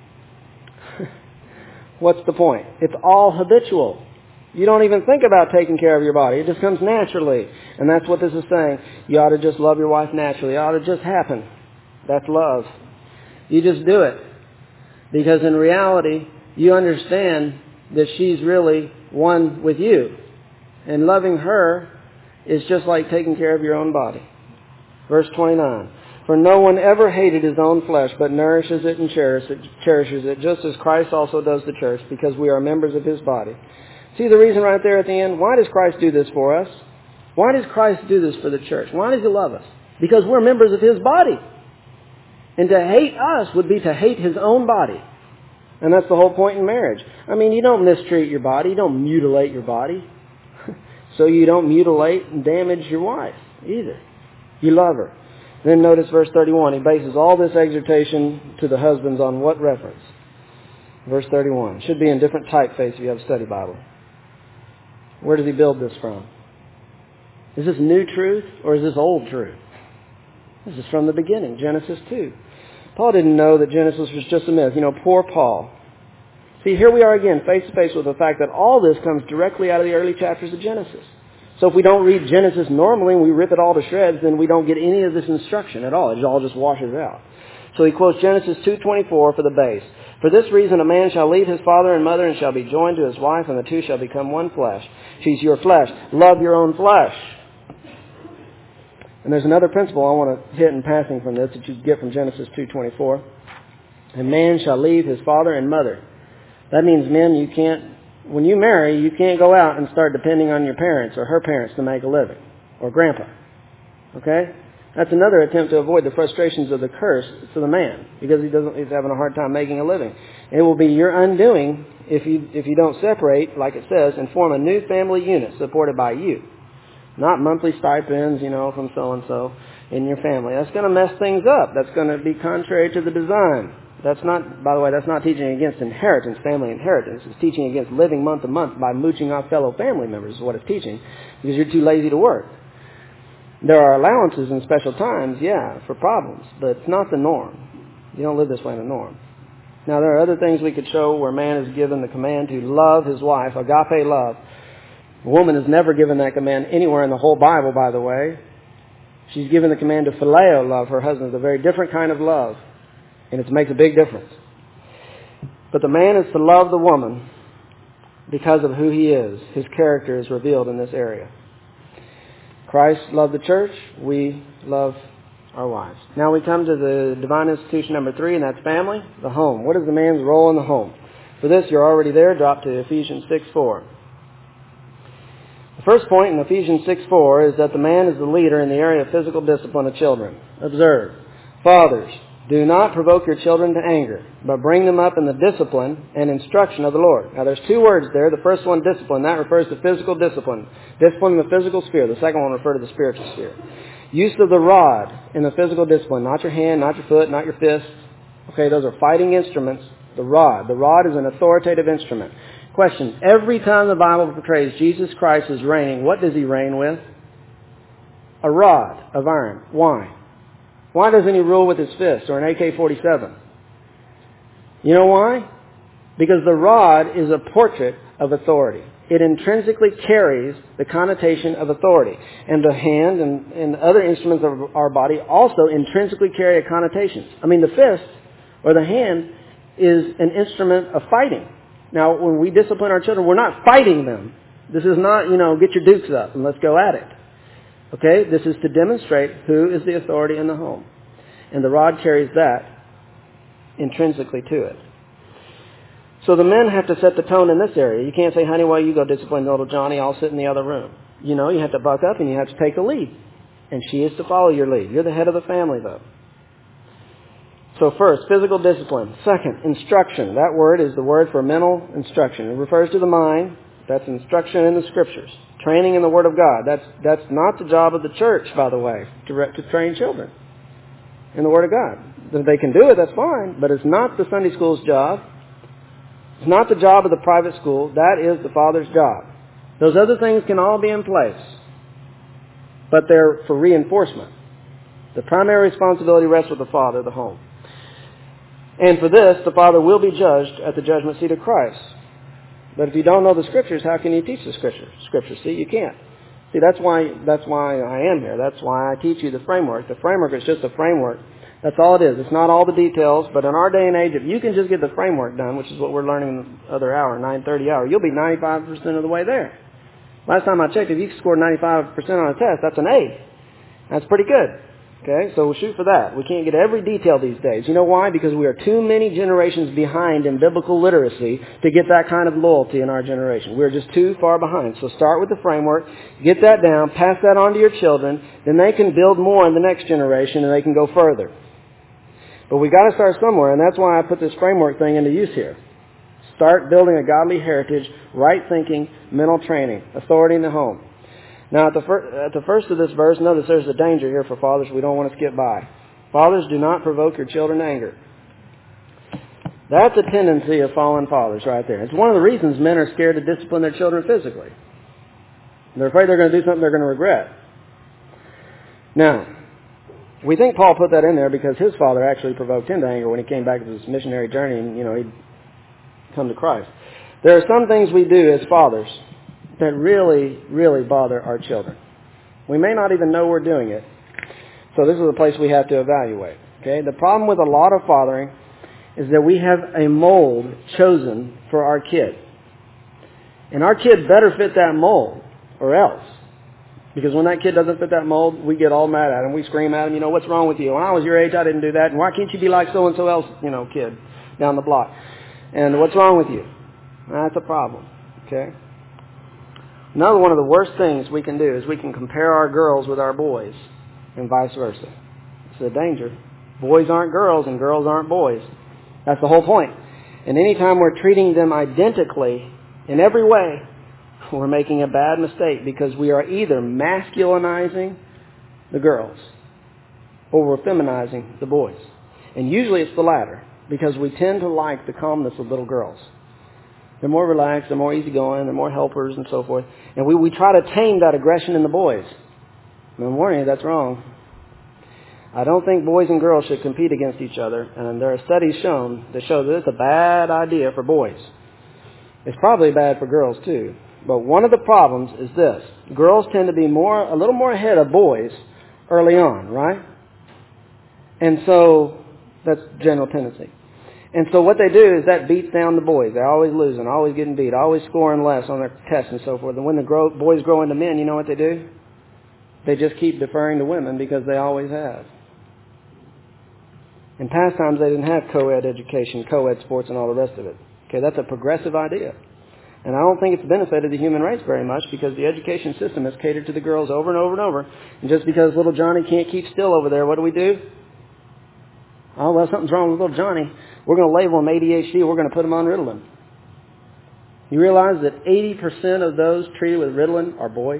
what's the point? It's all habitual. You don't even think about taking care of your body. It just comes naturally. And that's what this is saying. You ought to just love your wife naturally. It ought to just happen. That's love. You just do it. Because in reality, you understand that she's really one with you. And loving her is just like taking care of your own body. Verse twenty-nine. For no one ever hated his own flesh, but nourishes it and cherishes it, just as Christ also does the church, because we are members of his body. See the reason right there at the end? Why does Christ do this for us? Why does Christ do this for the church? Why does he love us? Because we're members of his body. And to hate us would be to hate his own body. And that's the whole point in marriage. I mean, you don't mistreat your body. You don't mutilate your body. So you don't mutilate and damage your wife either. You love her. Then notice verse thirty-one. He bases all this exhortation to the husbands on what reference? Verse thirty-one. Should be in different typeface if you have a study Bible. Where does he build this from? Is this new truth or is this old truth? This is from the beginning, Genesis two. Paul didn't know that Genesis was just a myth. You know, poor Paul. See, here we are again, face to face with the fact that all this comes directly out of the early chapters of Genesis. So if we don't read Genesis normally and we rip it all to shreds, then we don't get any of this instruction at all. It all just washes out. So he quotes Genesis two twenty-four for the base. For this reason a man shall leave his father and mother and shall be joined to his wife, and the two shall become one flesh. She's your flesh. Love your own flesh. And there's another principle I want to hit in passing from this that you get from Genesis two twenty-four. A man shall leave his father and mother. That means, men, you can't, when you marry, you can't go out and start depending on your parents or her parents to make a living. Or grandpa. Okay? That's another attempt to avoid the frustrations of the curse to the man, because he doesn't, he's having a hard time making a living. It will be your undoing if you, if you don't separate, like it says, and form a new family unit supported by you. Not monthly stipends, you know, from so-and-so in your family. That's going to mess things up. That's going to be contrary to the design. That's not, by the way, that's not teaching against inheritance, family inheritance. It's teaching against living month to month by mooching off fellow family members is what it's teaching, because you're too lazy to work. There are allowances in special times, yeah, for problems, but it's not the norm. You don't live this way in the norm. Now, there are other things we could show where man is given the command to love his wife, agape love. A woman is never given that command anywhere in the whole Bible, by the way. She's given the command to phileo love her husband. It's a very different kind of love, and it makes a big difference. But the man is to love the woman because of who he is. His character is revealed in this area. Christ loved the church. We love our wives. Now we come to the divine institution number three, and that's family, the home. What is the man's role in the home? For this, you're already there. Drop to Ephesians six four. The first point in Ephesians six four is that the man is the leader in the area of physical discipline of children. Observe. Fathers, do not provoke your children to anger, but bring them up in the discipline and instruction of the Lord. Now there's two words there. The first one, discipline. That refers to physical discipline. Discipline in the physical sphere. The second one refers to the spiritual sphere. Use of the rod in the physical discipline. Not your hand, not your foot, not your fist. Okay, those are fighting instruments. The rod. The rod is an authoritative instrument. Question. Every time the Bible portrays Jesus Christ as reigning, what does he reign with? A rod of iron. Why? Why doesn't he rule with his fist or an A K forty-seven? You know why? Because the rod is a portrait of authority. It intrinsically carries the connotation of authority. And the hand and, and other instruments of our body also intrinsically carry a connotation. I mean, the fist or the hand is an instrument of fighting. Now, when we discipline our children, we're not fighting them. This is not, you know, get your dukes up and let's go at it. Okay? This is to demonstrate who is the authority in the home. And the rod carries that intrinsically to it. So the men have to set the tone in this area. You can't say, honey, well, you go discipline little Johnny, I'll sit in the other room. You know, you have to buck up and you have to take the lead. And she is to follow your lead. You're the head of the family, though. So first, physical discipline. Second, instruction. That word is the word for mental instruction. It refers to the mind. That's instruction in the Scriptures. Training in the Word of God. That's that's not the job of the church, by the way, to, to train children in the Word of God. If they can do it, that's fine, but it's not the Sunday school's job. It's not the job of the private school. That is the Father's job. Those other things can all be in place, but they're for reinforcement. The primary responsibility rests with the Father, the home. And for this, the Father will be judged at the judgment seat of Christ. But if you don't know the Scriptures, how can you teach the Scriptures? Scriptures, see, you can't. See, that's why that's why I am here. That's why I teach you the framework. The framework is just a framework. That's all it is. It's not all the details, but in our day and age, if you can just get the framework done, which is what we're learning in the other hour, nine thirty hour, you'll be ninety-five percent of the way there. Last time I checked, if you scored ninety-five percent on a test, that's an A. That's pretty good. Okay, so we'll shoot for that. We can't get every detail these days. You know why? Because we are too many generations behind in biblical literacy to get that kind of loyalty in our generation. We're just too far behind. So start with the framework, get that down, pass that on to your children, then they can build more in the next generation and they can go further. But we got to start somewhere, and that's why I put this framework thing into use here. Start building a godly heritage, right thinking, mental training, authority in the home. Now, at the, fir- at the first of this verse, notice there's a danger here for fathers we don't want to skip by. Fathers, do not provoke your children to anger. That's a tendency of fallen fathers right there. It's one of the reasons men are scared to discipline their children physically. They're afraid they're going to do something they're going to regret. Now, we think Paul put that in there because his father actually provoked him to anger when he came back from his missionary journey and, you know, he'd come to Christ. There are some things we do as fathers that really, really bother our children. We may not even know we're doing it. So this is a place we have to evaluate. Okay? The problem with a lot of fathering is that we have a mold chosen for our kid. And our kid better fit that mold or else. Because when that kid doesn't fit that mold, we get all mad at him. We scream at him, you know, what's wrong with you? When I was your age, I didn't do that. And why can't you be like so-and-so else, you know, kid down the block? And what's wrong with you? That's a problem. Okay? Another one of the worst things we can do is we can compare our girls with our boys and vice versa. It's a danger. Boys aren't girls and girls aren't boys. That's the whole point. And anytime we're treating them identically in every way, we're making a bad mistake because we are either masculinizing the girls or we're feminizing the boys. And usually it's the latter because we tend to like the calmness of little girls. They're more relaxed, they're more easygoing, they're more helpers and so forth. And we, we try to tame that aggression in the boys. I'm warning you, that's wrong. I don't think boys and girls should compete against each other. And there are studies shown that show that it's a bad idea for boys. It's probably bad for girls too. But one of the problems is this. Girls tend to be more, a little more ahead of boys early on, right? And so that's general tendency. And so what they do is that beats down the boys. They're always losing, always getting beat, always scoring less on their tests and so forth. And when the grow, boys grow into men, you know what they do? They just keep deferring to women because they always have. In past times, they didn't have co-ed education, co-ed sports, and all the rest of it. Okay, that's a progressive idea. And I don't think it's benefited the human race very much because the education system has catered to the girls over and over and over. And just because little Johnny can't keep still over there, what do we do? Oh, well, something's wrong with little Johnny. We're going to label him A D H D. We're going to put him on Ritalin. You realize that eighty percent of those treated with Ritalin are boys?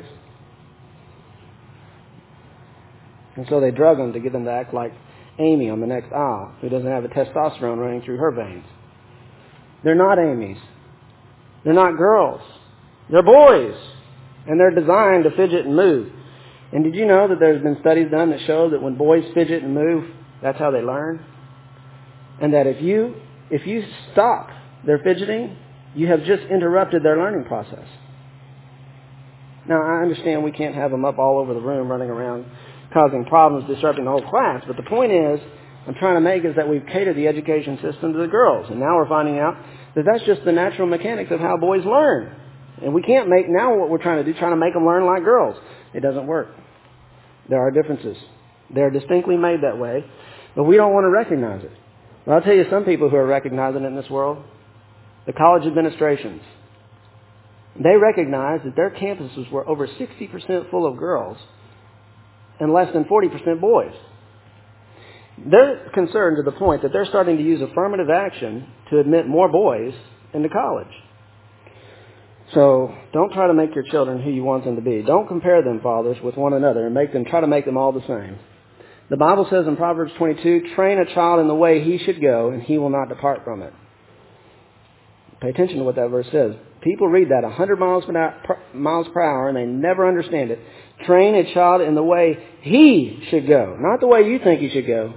And so they drug them to get them to act like Amy on the next aisle, who doesn't have a testosterone running through her veins. They're not Amy's. They're not girls. They're boys. And they're designed to fidget and move. And did you know that there's been studies done that show that when boys fidget and move, that's how they learn? And that if you if you stop their fidgeting, you have just interrupted their learning process. Now, I understand we can't have them up all over the room running around causing problems, disrupting the whole class. But the point is, I'm trying to make is that we've catered the education system to the girls. And now we're finding out that that's just the natural mechanics of how boys learn. And we can't make, now what we're trying to do, trying to make them learn like girls. It doesn't work. There are differences. They're distinctly made that way, but we don't want to recognize it. But I'll tell you some people who are recognizing it in this world. The college administrations. They recognize that their campuses were over sixty percent full of girls and less than forty percent boys. They're concerned to the point that they're starting to use affirmative action to admit more boys into college. So don't try to make your children who you want them to be. Don't compare them, fathers, with one another and make them try to make them all the same. The Bible says in Proverbs twenty-two, train a child in the way he should go, and he will not depart from it. Pay attention to what that verse says. People read that one hundred miles per hour and they never understand it. Train a child in the way he should go, not the way you think he should go.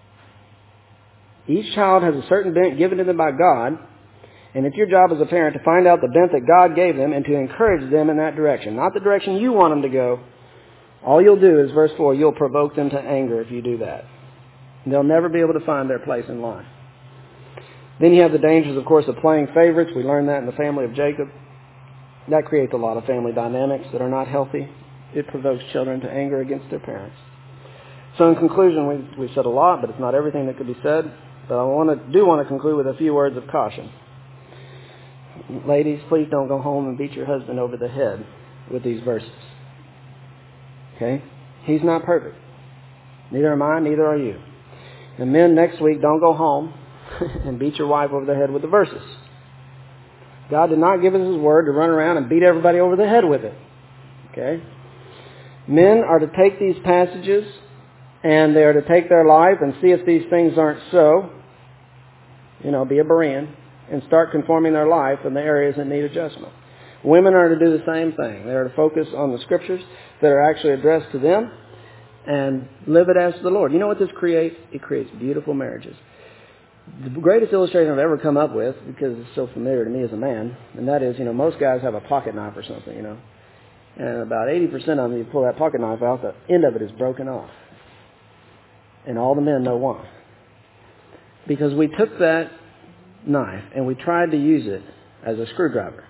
Each child has a certain bent given to them by God, and it's your job as a parent to find out the bent that God gave them and to encourage them in that direction, not the direction you want them to go. All you'll do is, verse four, you'll provoke them to anger if you do that. They'll never be able to find their place in life. Then you have the dangers, of course, of playing favorites. We learned that in the family of Jacob. That creates a lot of family dynamics that are not healthy. It provokes children to anger against their parents. So in conclusion, we've, we've said a lot, but it's not everything that could be said. But I want to, do want to conclude with a few words of caution. Ladies, please don't go home and beat your husband over the head with these verses. Okay? He's not perfect. Neither am I, neither are you. And men, next week, don't go home and beat your wife over the head with the verses. God did not give us His Word to run around and beat everybody over the head with it. Okay? Men are to take these passages and they are to take their life and see if these things aren't so. You know, be a Berean and start conforming their life in the areas that need adjustment. Women are to do the same thing. They are to focus on the Scriptures that are actually addressed to them and live it as to the Lord. You know what this creates? It creates beautiful marriages. The greatest illustration I've ever come up with, because it's so familiar to me as a man, and that is, you know, most guys have a pocket knife or something, you know. And about eighty percent of them, you pull that pocket knife out, the end of it is broken off. And all the men know why. Because we took that knife and we tried to use it as a screwdriver.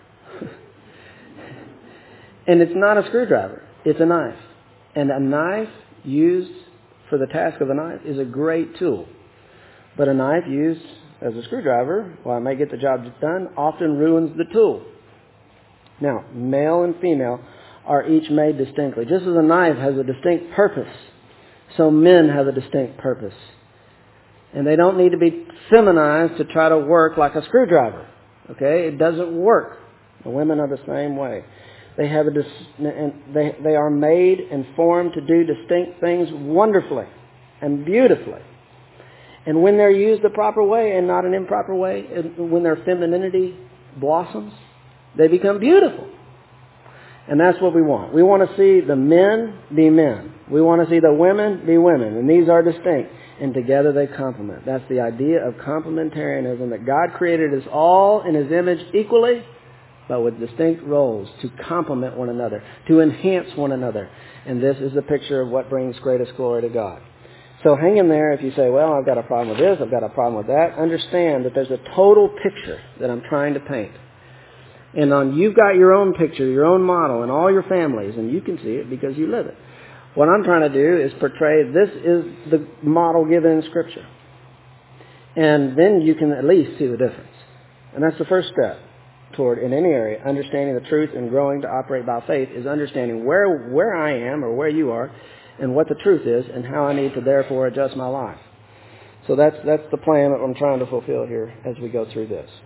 And it's not a screwdriver. It's a knife. And a knife used for the task of a knife is a great tool. But a knife used as a screwdriver, while it may get the job done, often ruins the tool. Now, male and female are each made distinctly. Just as a knife has a distinct purpose, so men have a distinct purpose. And they don't need to be feminized to try to work like a screwdriver. Okay? It doesn't work. The women are the same way. They have a dis- and they they are made and formed to do distinct things wonderfully and beautifully. And when they're used the proper way and not an improper way, when their femininity blossoms, they become beautiful. And that's what we want. We want to see the men be men. We want to see the women be women. And these are distinct. And together they complement. That's the idea of complementarianism, that God created us all in His image equally, but with distinct roles to complement one another, to enhance one another. And this is the picture of what brings greatest glory to God. So hang in there if you say, well, I've got a problem with this, I've got a problem with that. Understand that there's a total picture that I'm trying to paint. And on, you've got your own picture, your own model in all your families, and you can see it because you live it. What I'm trying to do is portray this is the model given in Scripture. And then you can at least see the difference. And that's the first step toward, in any area, understanding the truth and growing to operate by faith, is understanding where where I am or where you are and what the truth is and how I need to therefore adjust my life. So that's that's the plan that I'm trying to fulfill here as we go through this.